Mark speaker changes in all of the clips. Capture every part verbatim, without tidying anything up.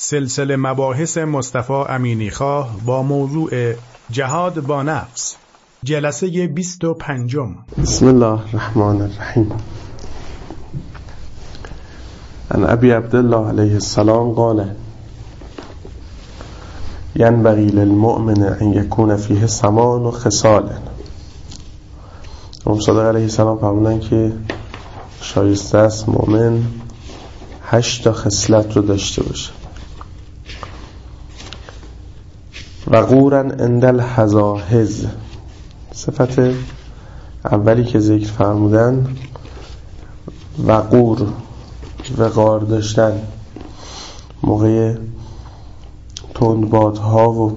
Speaker 1: سلسله مباحث مصطفی امینیخواه با موضوع جهاد با نفس، جلسه بیست و پنجم.
Speaker 2: بسم الله الرحمن الرحیم. عن ابی عبدالله علیه السلام قال ینبغی للمؤمن ان یکون فیه ثمان و خصال. امام صادق علیه السلام فرمودن که شایسته است مؤمن هشت تا خصلت رو داشته باشه. وقورا عند الحزاحز، صفت اولی که ذکر فرمودن وقور، وقار داشتن موقع تندبادها و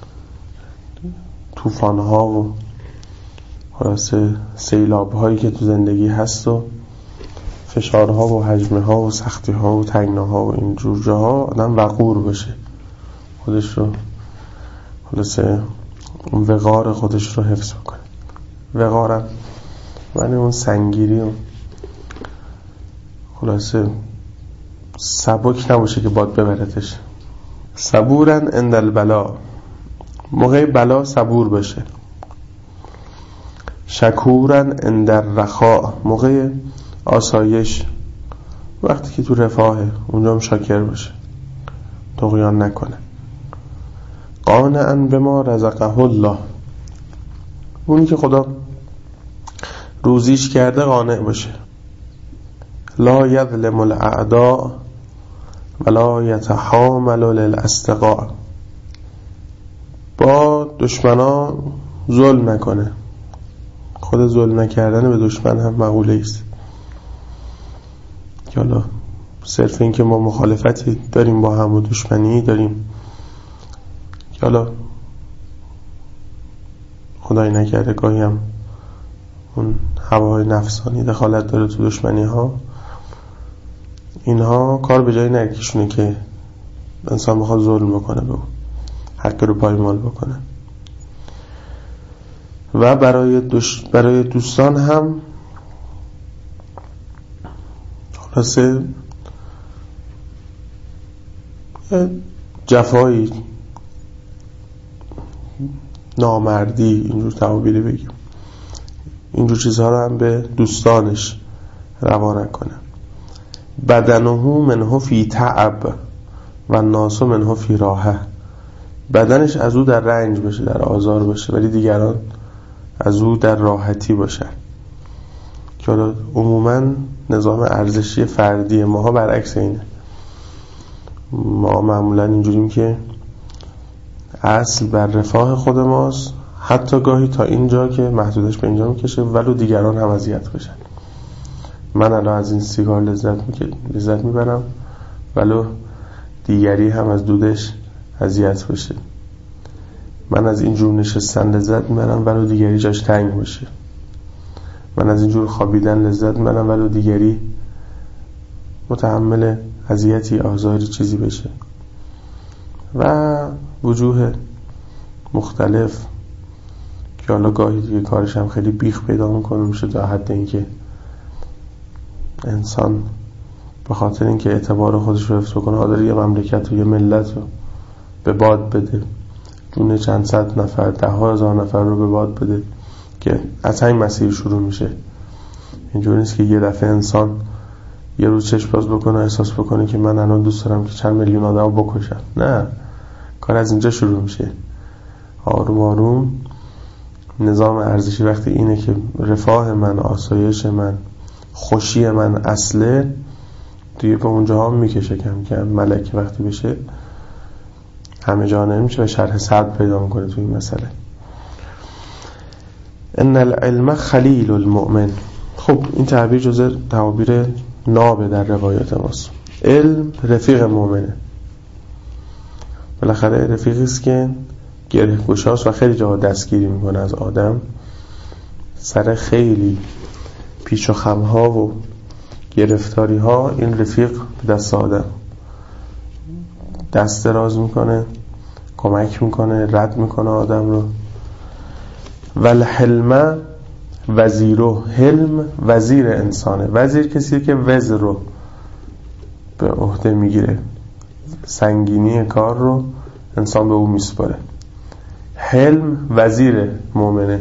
Speaker 2: طوفان‌ها و خلاصه سیلاب‌هایی که تو زندگی هست و فشارها و حجمها و سختی‌ها و تنگناها و این جور جاها آدم وقور باشه، خودش رو خلاصه اون وقار خودش رو حفظ بکنه. وقارم یعنی اون سنگیری و خلاصه سبک نباشه که باد ببردش. صبورن عند البلا، موقع بلا صبور باشه. شکورن عند الرخاء، موقع آسایش وقتی که تو رفاهه اونجا هم شاکر باشه، طغیان نکنه. قانعا بما رزقه الله، اونی که خدا روزیش کرده قانع باشه. لا یظلم الاعداء ولا یتحامل للاصدقاء، با دشمنان ظلم نکنه. خود ظلم نکردن به دشمن هم مقوله است. که حالا صرف این که ما مخالفتی داریم با هم و دشمنی داریم، که حالا خدای نکرده گاهی هم اون هواهای نفسانی دخالت داره تو دشمنی ها، اینها کار به جای نرکشونه که انسان بخواد ظلم بکنه به اون، حق رو پایمال بکنه. و برای دوش برای دوستان هم خلاصه جفایی، نامردی، اینجور تعابیری بگیم، اینجور چیزها رو هم به دوستانش روا نکنه. بدنه منه فی تعب و الناس منه فی راحه، بدنش از او در رنج باشه، در آزار باشه، ولی دیگران از او در راحتی باشن. که عموما نظام ارزشی فردی ماها برعکس اینه. ما معمولا اینجوریم که اصل بر رفاه خود ماست، حتی گاهی تا اینجا که محدودش به اینجا میکشه ولو دیگران هم اذیت بشن. من الان از این سیگار لذت می... لذت میبرم ولو دیگری هم از دودش اذیت بشه. من از این جور نشستن لذت میبرم ولو دیگری جاش تنگ باشه. من از این جور خوابیدن لذت میبرم ولو دیگری متحمل اذیتی، آزاری، چیزی بشه. و وجوه مختلف که حالا گاهی دیگه کارش هم خیلی بیخ پیدا میکنه، میشه تا حد اینکه انسان به خاطر اینکه اعتبار خودش رو حفظ کنه حاضر یه مملکت و یه ملت رو به باد بده، جون چند صد نفر، ده ها هزار نفر رو به باد بده، که از همین مسیر شروع میشه. اینجوری نیست که یه دفعه انسان یه روز چشم باز بکنه احساس بکنه که من الان دوست دارم که چند میلیون آدم بکشم. نه، کار از اینجا شروع میشه. آروم آروم نظام ارزشی وقتی اینه که رفاه من، آسایش من، خوشی من اصله، دیگه به اونجا هم میکشه کم کم. ملک وقتی بشه همه جا نمیشه و شرح صدر پیدا میکنه تو این مسئله. ان العلم خلیل المؤمن. خب این تعبیر جزء تعابیر ناب در روایات ماست. علم رفیق مؤمنه. بالاخره رفیقی است که گره گشاست و خیلی جا دستگیری میکنه از آدم، سر خیلی پیچ و خمها و گرفتاری ها این رفیق به دست آدم دست دراز میکنه، کمک میکنه، رد میکنه آدم رو. والحلم وزیرو، حلم وزیر انسانه. وزیر کسیه که وزر رو به عهده میگیره. سنگینی کار رو انسان به او میسپاره. حلم وزیر مؤمنه،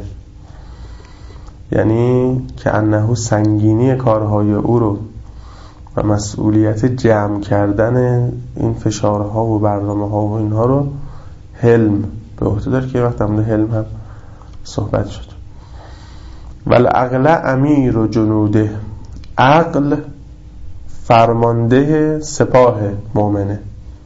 Speaker 2: یعنی که انه سنگینی کارهای او رو و مسئولیت جمع کردن این فشارها و برنامه ها و اینها رو حلم به عهده داره که وقت هم حلم هم صحبت شد. والعقل امیر و جنوده، عقل فرمانده سپاه مؤمنه،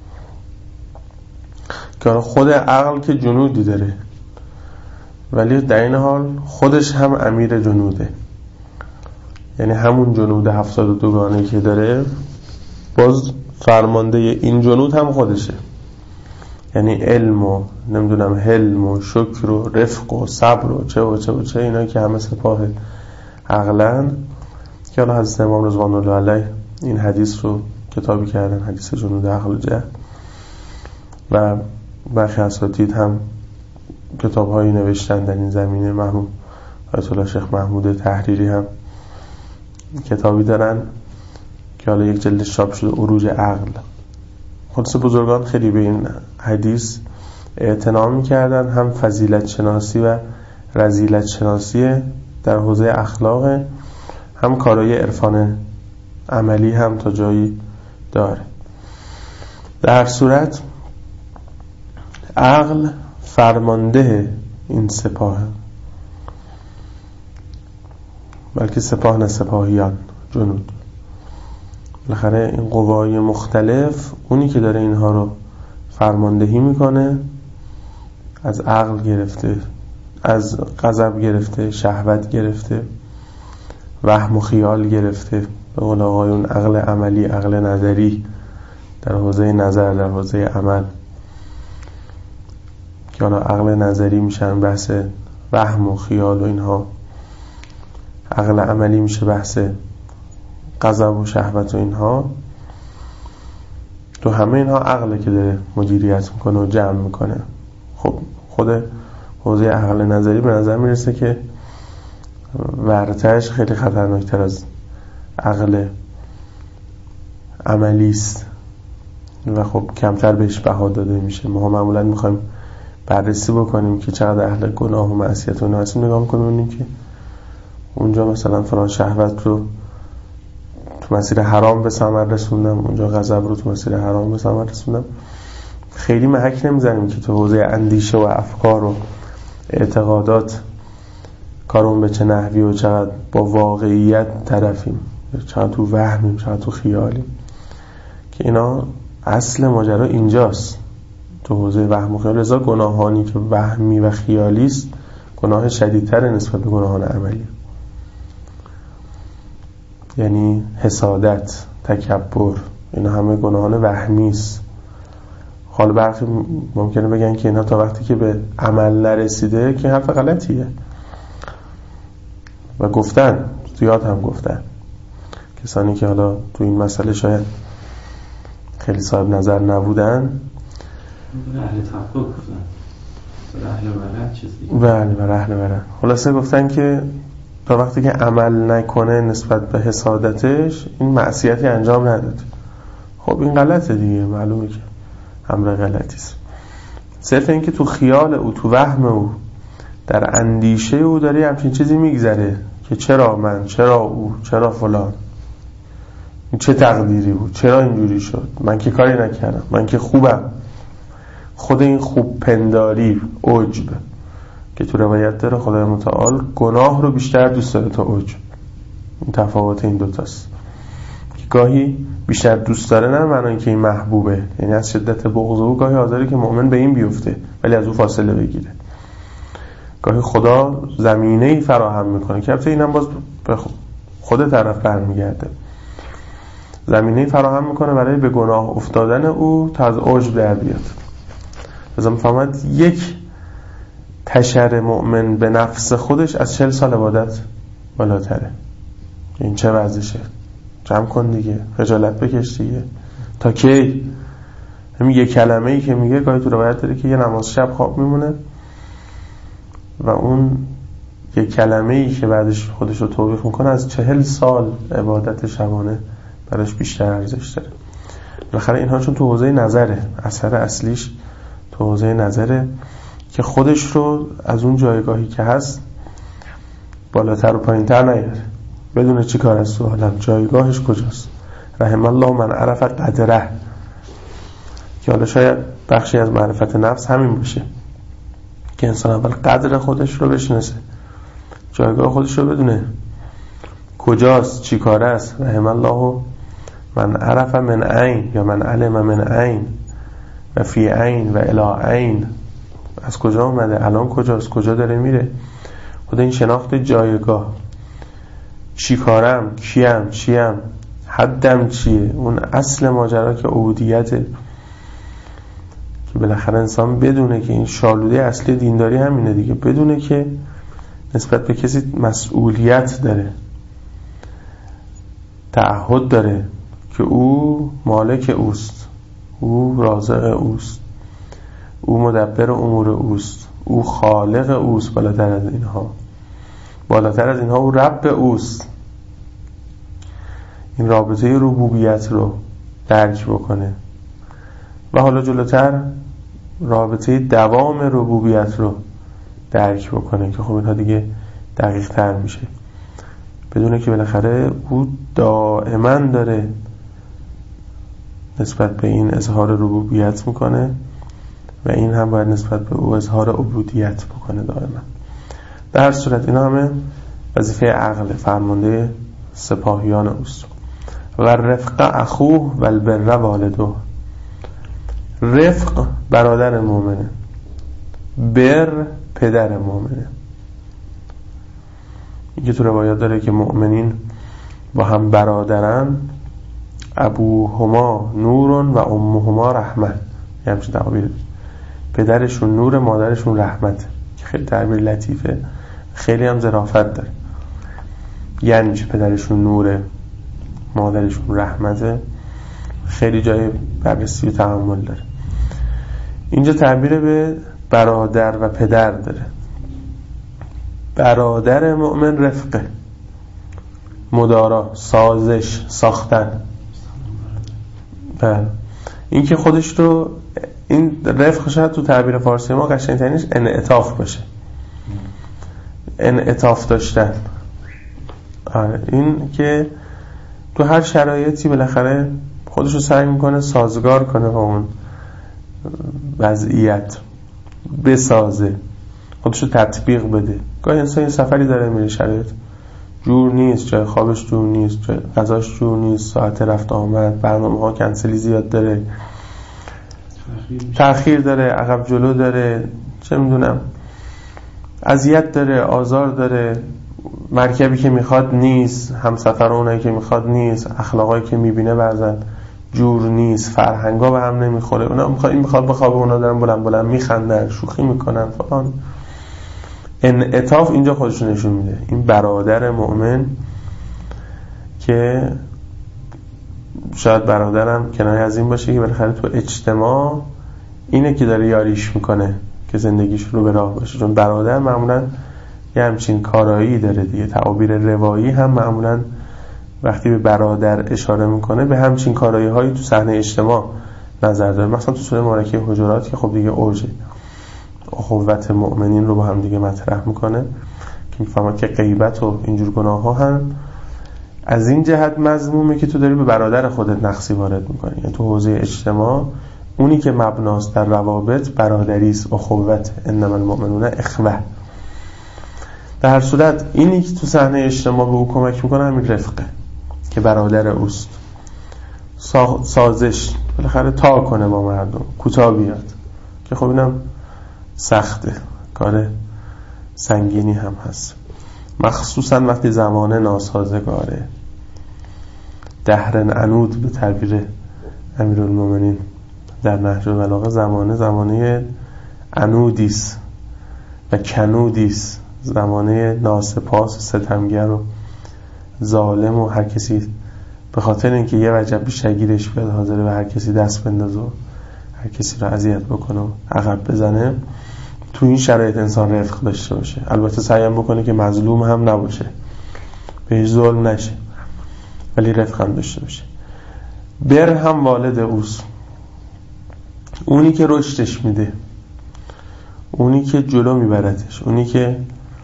Speaker 2: که خود عقل که جنودی داره ولی در این حال خودش هم امیر جنوده، یعنی همون جنود هفتاد و دوگانه که داره باز فرمانده این جنود هم خودشه، یعنی علم و نمیدونم حلم و شکر و رفق و صبر و چه و چه و چه اینا که همه سپاه عقلن. که حالا حضرت امام رضوان الله علیه این حدیث رو کتابی کردن، حدیث جنود عقل و جهل، و برخی اساتید هم کتاب‌هایی نوشتن در این زمینه. مرحوم آیت الله شیخ محمود تحریری هم کتابی دارن که حالا یک جلدش چاپ شده، عروج عقل. خلاص بزرگان خیلی به این حدیث اعتنا می‌کردن، هم فضیلت شناسی و رذیلت شناسی در حوزه اخلاق، هم کارهای عرفان عملی هم تا جایی داره. در صورت عقل فرمانده این سپاه، بلکه سپاه نه سپاهیان، جنود. بالاخره این قوای مختلف اونی که داره اینها رو فرماندهی میکنه، از عقل گرفته، از غضب گرفته، شهوت گرفته، وهم و خیال گرفته، به قول آقایون عقل عملی، عقل نظری در حوزه نظر، در حوزه عمل، که حالا عقل نظری میشن بحث وهم و خیال و اینها، عقل عملی میشه بحث غضب و شهوت و اینها. تو همه اینها عقله که داره مدیریت میکنه و جمع میکنه. خب خود حوزه عقل نظری به نظر میرسه که ورتش خیلی خطرناکتر از عقل عملی است و خب کمتر بهش بها داده میشه. ما معمولا میخوایم بررسی بکنیم که چقدر اهل گناه و معصیت و اینا هستیم، نگاه میکنیم ببینیم که اونجا مثلا فلان شهوت رو تو مسیر حرام به ثمر رسوندم، اونجا غضب رو تو مسیر حرام به ثمر رسوندم. خیلی محک نمیزنیم که تو حوزه اندیشه و افکار و اعتقادات کارون به چه نحوی و چقدر با واقعیت طرفیم، چقدر تو وهمیم، چقدر تو خیالیم، که اینا اصل ماجرا اینجاست، تو حوزه وهم و خیال. لذا گناهانی که وهمی و خیالی است گناه شدیدتر نسبت به گناهان عملی، یعنی حسادت، تکبر، اینا همه گناهان وهمی است. حالا برخی ممکنه بگن که اینا تا وقتی که به عمل نرسیده که حرف غلطیه، و گفتن زیاد هم گفتن کسانی که حالا تو این مسئله شاید خیلی صاحب نظر نبودن،
Speaker 3: اهل تفقه گفتن، اهل ورع چیزی،
Speaker 2: بله بله اهل ورع، خلاصه گفتن که تا وقتی که عمل نکنه نسبت به حسادتش این معصیتی انجام نداد. خب این غلطه دیگه، معلومه که امر غلطی است. صرف این که تو خیال او، تو وهم او، در اندیشه او داره همچین چیزی میگذره که چرا من، چرا او، چرا فلان، این چه تقدیری بود، چرا اینجوری شد، من که کاری نکردم، من که خوبم. خود این خوب پنداری، عجب، که تو روایت داره خدای متعال گناه رو بیشتر دوست داره تا عجب. این تفاوت این دوتاست، که گاهی بیشتر دوست داره نه معنی که این محبوبه، یعنی از شدت بغض او گاهی حاضره که مؤمن به این بیفته ولی از او فاصله بگیره. گاهی خدا زمینه‌ای فراهم میکنه که البته اینم باز به خود طرف برمیگرده، زمینه‌ای فراهم میکنه برای به گناه افتادن او تا از عجب در بیاد. لازم فهمید یک تشر مؤمن به نفس خودش از چهل سال عبادت بالاتره. این چه وضعشه؟ جمع کن دیگه، خجالت بکش دیگه. تا کی؟ همین یک کلمه ای که میگه گاهی تو روایت داره که یه نماز شب خواب میمونه و اون یک کلمه ای که بعدش خودش رو توبیخ میکنه از چهل سال عبادت شبانه براش بیشتر ارزش داره. بالاخره اینها چون تو حوزه نظره، اثر اصلیش تو حوزه نظره که خودش رو از اون جایگاهی که هست بالاتر و پایین‌تر نیاره، بدون چی کار است تو عالم، جایگاهش کجاست. رحم الله من عرف قدره، که حالا شاید بخشی از معرفت نفس همین باشه که انسان اول قدر خودش رو بشناسه، جایگاه خودش رو بدونه کجاست، چی کار است. رحم الله من عرف من عین یا من علم من عین و فی عین و الی عین، از کجا اومده، الان کجاست، کجا داره میره. خود این شناخت جایگاه، چی کارم، کیم، چیم، حدم چیه، اون اصل ماجرا که عبودیته، که بالاخره انسان بدونه که این شالوده اصلی دینداری همینه دیگه، بدونه که نسبت به کسی مسئولیت داره، تعهد داره که او مالک اوست، او رازق اوست، او مدبر امور اوست، او خالق اوست، بالاتر از اینها، بالاتر از اینها او رب اوست. این رابطه ربوبیت رو درک بکنه و حالا جلوتر رابطه دوام ربوبیت رو درک بکنه که خب اینها دیگه دقیق تر میشه، بدونه که بالاخره او دائما داره نسبت به این اظهار ربوبیت میکنه و این هم باید نسبت به او اظهار عبودیت بکنه دائما. در هر صورت اینا همه وظیفه عقل، فرمانده سپاهیان اوست. و رفق اخوه و البر والده، رفق برادر مؤمنه، بر پدر مؤمنه. اینکه تو روایات داره که مؤمنین با هم برادرن، ابوهما نورون و امهما رحمت، یه همچین تعبیر، پدرشون نور، مادرشون رحمت، که خیلی تعبیر لطیفه، خیلی هم ظرافت داره. یعنی چه پدرشون نوره، مادرشون رحمته، خیلی جای بررسی و تأمل داره. اینجا تعبیر به برادر و پدر داره. برادر مؤمن رفقه، مدارا، سازش، ساختن. بله، این که خودش رو، این رفق شاید تو تعبیر فارسی ما قشنگ‌ترینش انعطاف باشه، انعطاف داشتن. آره، این که تو هر شرایطی بالاخره خودش رو سعی میکنه سازگار کنه با اون وضعیت، بسازه، خودش رو تطبیق بده. گاهی انسان یه سفری داره میره، شرایط جور نیست، جای خوابش جور نیست، جای غذاش جور نیست، ساعت رفت آمد، برنامه ها کنسلی زیاد داره، تأخیر داره، عقب جلو داره، چه میدونم اذیت داره، آزار داره، مرکبی که میخواد نیست، همسفر اونایی که میخواد نیست، اخلاقایی که میبینه بعضن جور نیست، فرهنگا به هم نمیخوره، اونا میخواد این میخواد بخوابه، اونا دارن بلند بلند میخندن، شوخی میکنن فلان. انعطاف اینجا خودش نشون میده. این برادر مؤمن که شاید برادرم کنایه از این باشه که بالاخره تو اجتماع اینه که داره یاریش میکنه که زندگیش رو به راه باشه، چون برادر معمولا یه همچین کارایی داره دیگه. تعابیر روایی هم معمولا وقتی به برادر اشاره میکنه به همچین کارایی هایی تو صحنه اجتماع نظر داره. مثلا تو سوره مبارکه حجرات که خب دیگه اوجه اخوت مؤمنین رو با هم دیگه مطرح میکنه که میفهمه که غیبت و اینجور گناه ها هم از این جهت مذمومه که تو داری به برادر خودت نقصی وارد میکنی. یعنی تو حوزه اجتماع اونی که مبناست در روابط برادری است، اخوت، انما المؤمنون اخوه. در هر صورت اینی که تو صحنه اجتماع به او کمک میکنه همین رفقه که برادر اوست، سازش بالاخره تا کنه با مردم، کوتاه بیاد، که خب اینم سخته، کار سنگینی هم هست، مخصوصا وقتی زمانه ناسازگاره. دهرن عنود به تعبیر امیرالمومنین در نهج البلاغه، زمانه زمانه عنودیست و کنودیست، زمانه ناسپاس، ستمگر و ظالم و هر کسی به خاطر اینکه یه وجب بیشگیرش بیاد حاضره به هر کسی دست بندازه و هر کسی رو اذیت بکنه و عقب بزنه. تو این شرایط انسان رفق داشته باشه، البته سعی بکنه که مظلوم هم نباشه، بهش ظلم نشه، ولی رفق هم داشته باشه. بر هم والد اوست، اونی که رشدش میده، اونی که جلو میبردش، اونی که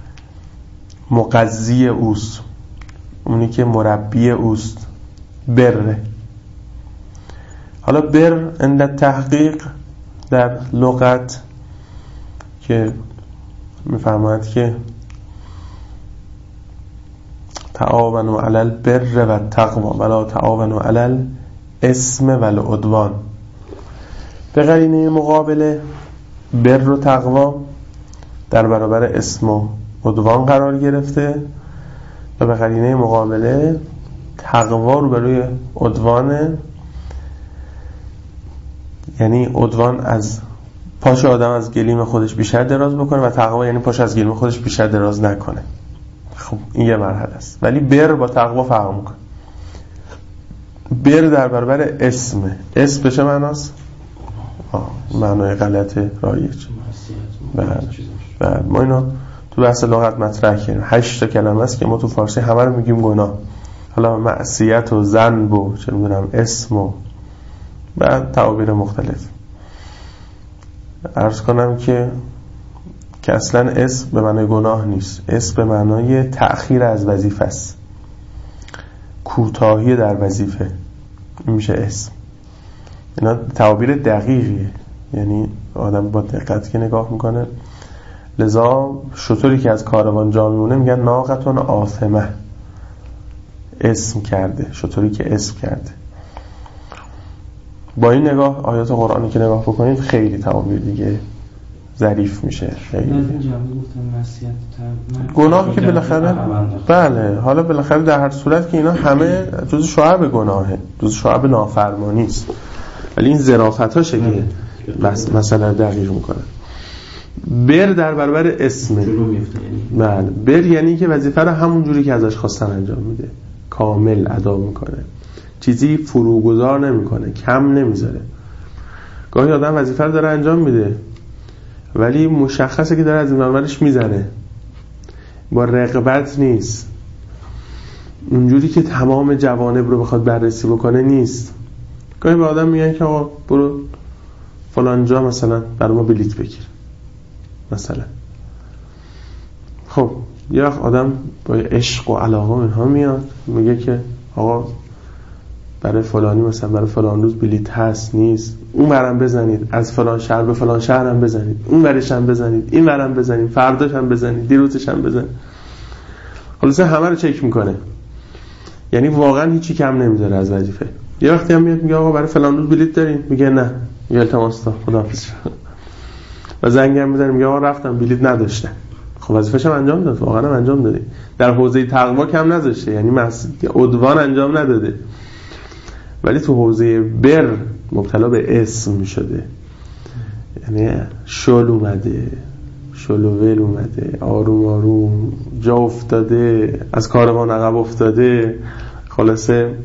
Speaker 2: مغذی اوست، اونی که مربی اوست. بره. حالا بر عند تحقیق در لغت که میفرماید که تعاونوا علی البر و التقوی ولا تعاونوا علی الاسم و العدوان. به قرینه مقابله بر و تقوا در برابر اسم و عدوان قرار گرفته و به قرینه مقابله تقوا رو برای عدوان، یعنی عدوان از پاش آدم از گلیم خودش بیشتر دراز بکنه و تقوا یعنی پاش از گلیم خودش بیشتر دراز نکنه. خب این یه مرحله است. ولی بر با تقوا فرق میکنه. بر در برابر اسمه. اسم به چه معناست؟ آه معنای غلط رایج. بله ما اینو تو بحث لغت مطرح کردیم. هشت تا کلمه است که ما تو فارسی همه رو میگیم گناه. حالا معصیت و ذنب و چه میدونم اسم و بعد تعابیر مختلف. عرض کنم که که اصلا اسم به معنای گناه نیست. اسم به معنای تأخیر از وظیفه است، کوتاهی در وظیفه. این میشه اسم. اینا تعابیر دقیقیه، یعنی آدم با دقت که نگاه میکنه. لذا شطوری که از کاروان جا میمونه میگن ناقتون آثمه، اسم کرده. شطوری که اسم کرده. با این نگاه آیات قرآنی که نگاه بکنید خیلی تعابیر دیگه ظریف میشه. خیلی گناه که بالاخره بله، حالا بالاخره در هر صورت که اینا همه جز شعب گناهه، جز شعب نافرمانی است، ولی این ظرافتاشه که بس مثلا دقیق میکنه. بر در برابر اسمه. بله، بر یعنی که وظیفه رو همون جوری که ازش خواستن انجام میده، کامل ادا میکنه، چیزی فروگذار نمیکنه، کم نمیذاره. گاهی آدم وظیفه رو داره انجام میده ولی مشخصه که داره از این برش میزنه، با رغبت نیست، اونجوری که تمام جوانب رو بخواد بررسی بکنه نیست. گاهی به آدم میگن که آقا برو فلان جا مثلا برای ما بلیت بگیر مثلا. خب یه وقت آدم با عشق و علاقه اینها میاد میگه که آقا برای فلانی مثلا برای فلان روز بلیت هست نیست، اون برم بزنید، از فلان شهر به فلان شهر هم بزنید، اون برش هم بزنید، این برم بزنید، فرداش هم بزنید، دیروزش هم بزنید. خلاصه همه رو چک میکنه، یعنی واقعا هیچی کم نمیذاره از وظیفه. یه وقتی هم میاد میگه آقا برای فلان روز بلیت دارین، میگه نه، میگه التماس تا خداحافظ. و زنگ هم میزنه میگه آقا رفتم بلیت نداشتم. خب وظیفه‌ش هم انجام داد، واقعا هم انجام داده. در حوزه تقوا کم نذاشته، یعنی مسئله عدوان انجام نداده، ولی تو حوزه بر مبتلا به اسم شده. یعنی شل اومده، شل و ول اومده، آروم آروم جا افتاده، از کاروان عقب افتاده، خلاصه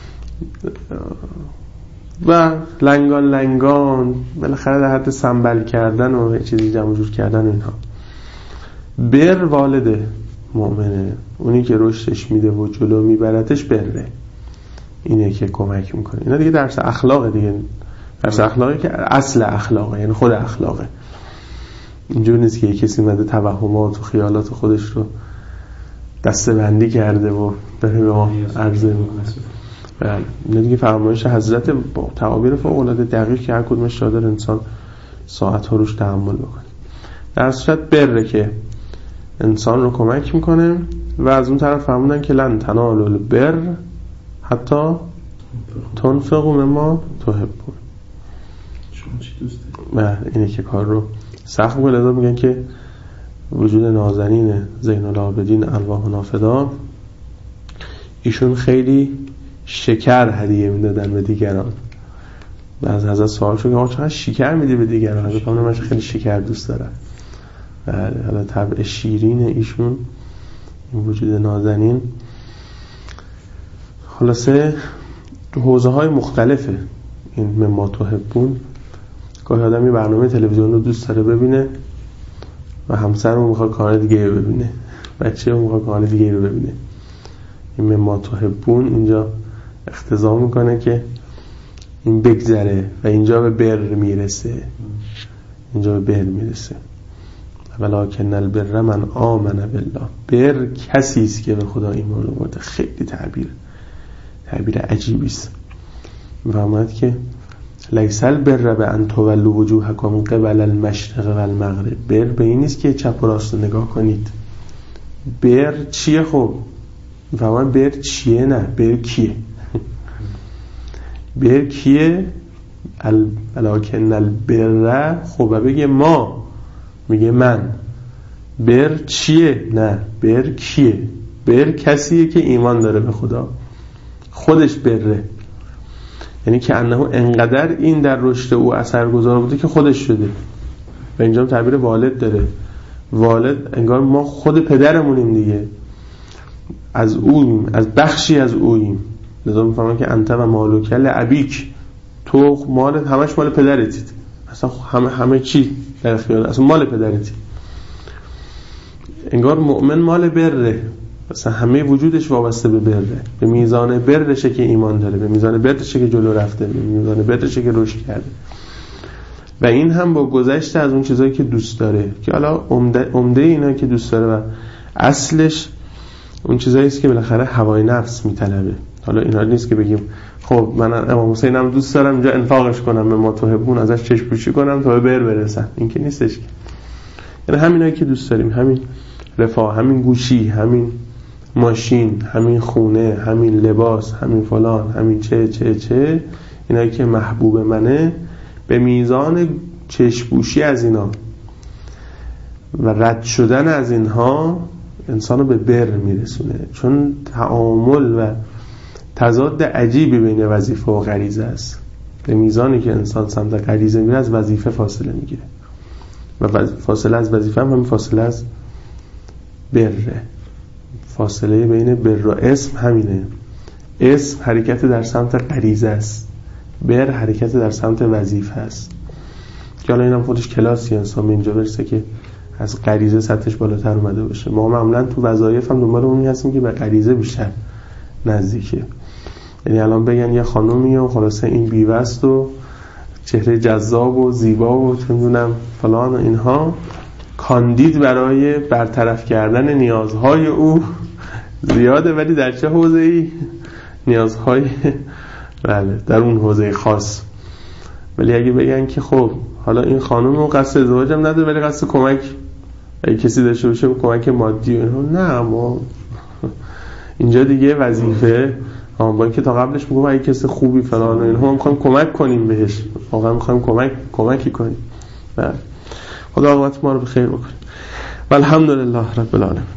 Speaker 2: و لنگان لنگان بالاخره در حد سنبل کردن و چیزی جمع جور کردن اینها. بر والد مؤمنه، اونی که رشدش میده و جلو میبرتش بره، اینه که کمک میکنه. اینا دیگه درس اخلاقه دیگه، درس اخلاقی که اصل اخلاقه، یعنی خود اخلاقه. اینجور نیست که کسی اومده توهمات و خیالات خودش رو دسته بندی کرده و داره به ما عرضه میکنه. بله، این دیگه فرمایش حضرت با تعابیر فوق العاده دقیق که هر کدومش را داره انسان ساعت ها روش تحمل بکنه. در صورت بره که انسان رو کمک میکنه. و از اون طرف فرمودن که لن تنالوا البر حتی تنفقوا مما تحبون.
Speaker 3: شما چی دوست
Speaker 2: دارید؟ بله، اینه که کار رو سخت میکنه. لذا میگن که وجود نازنین زین العابدین ارواح نافدا، ایشون خیلی شکر هدیه میدادن به دیگران. و از حضرت سوال شد که آقا چقدر شکر میدی به دیگران؟ حضرت فرمودن من خیلی شکر دوست دارم. بله، حالا طبع شیرین ایشون، این وجود نازنین. خلاصه حوزه های مختلفه این مما تحبون. گاهی آدم یه برنامه تلویزیون رو دوست داره ببینه و همسر رو میخواد کانال دیگه رو ببینه، بچه رو میخواد کانال دیگه رو ببینه. این مما تحبون اینجا اقتضا میکنه که این بگذره و اینجا به بر میرسه، اینجا به بر میرسه. ولکن البر من آمن بالله. بر کسی است که به خدا ایمان آورده. خیلی تعبیر تعبیر عجیبی است. می‌فرماید که لیس البر بان تولوا وجوهکم قبل المشرق و المغرب. بر به این نیست که چپ و راست نگاه کنید. بر چیه؟ خب می‌فرماید بر چیه؟ نه، بر کیه؟ بر کیه؟ ولکن البر. خب بگه ما، میگه من. بر چیه؟ نه، بر کیه؟ بر کسیه که ایمان داره به خدا، خودش بره. یعنی که انه انقدر این در رشد او اثرگذار بوده که خودش شده. و اینجا تعبیر والد داره. والد انگار ما خود پدرمونیم دیگه، از اویم، از بخشی از اویم. لذا میفهمم که انت و مالک لابیک، تو مالت همش مال پدرتید، اصلا همه همه چی در اختیار، اصلا مال پدرتی. انگار مؤمن مال بره، اصلا همه وجودش وابسته به بره. به میزان برشه که ایمان داره، به میزان برشه که جلو رفته، به میزان برشه که رشد کرده. و این هم با گذشته از اون چیزایی که دوست داره، که حالا عمده عمده اینا که دوست داره و اصلش اون چیزایی است که بالاخره هوای نفس میطلبه. حالا اینا نیست که بگیم خب من امام حسین هم دوست دارم اینجا انفاقش کنم، به ما توهبون ازش چشم پوشی کنم تا به بر برسن. این که نیستش. یعنی همینایی که دوست داریم، همین رفاه، همین گوشی، همین ماشین، همین خونه، همین لباس، همین فلان، همین چه چه چه اینایی که محبوب منه، به میزان چشم پوشی از اینا و رد شدن از اینها انسانو به بر میرسونه. چون تعامل و تضاد عجیبی بین وظیفه و غریزه است. به میزانی که انسان سمت غریزه میره از وظیفه فاصله میگیره و فاصله از وظیفه هم همین فاصله از بره. فاصله بین بر و اسم همینه. اسم حرکت در سمت غریزه است، بر حرکت در سمت وظیفه است. که حالا اینم خودش کلاسی انسان به اینجا برسه که از غریزه سطحش بالاتر اومده باشه. ما معمولا تو وظایف هم دنبال اونی هستیم که به غریزه بیشتر نزدیکه. یعنی الان بگن یه خانومیه و خلاصه این بیوه است و چهره جذاب و زیبا و چه میدونم فلان و اینها، کاندید برای برطرف کردن نیازهای او زیاده، ولی در چه حوزه‌ای؟ نیازهای بله در اون حوزه خاص. ولی اگه بگن که خب حالا این خانم رو قصد ازدواج هم نداره ولی قصد کمک اگه کسی داشته باشه کمک مادی، نه ما اینجا دیگه وظیفه با اینکه تا قبلش میگم اگه کسی خوبی فلان و اینها میخوایم کمک کنیم بهش، واقعا میخوایم کمک کمکی کنیم. بله خدا عاقبت ما رو بخیر بکنه. والحمدلله رب العالمین.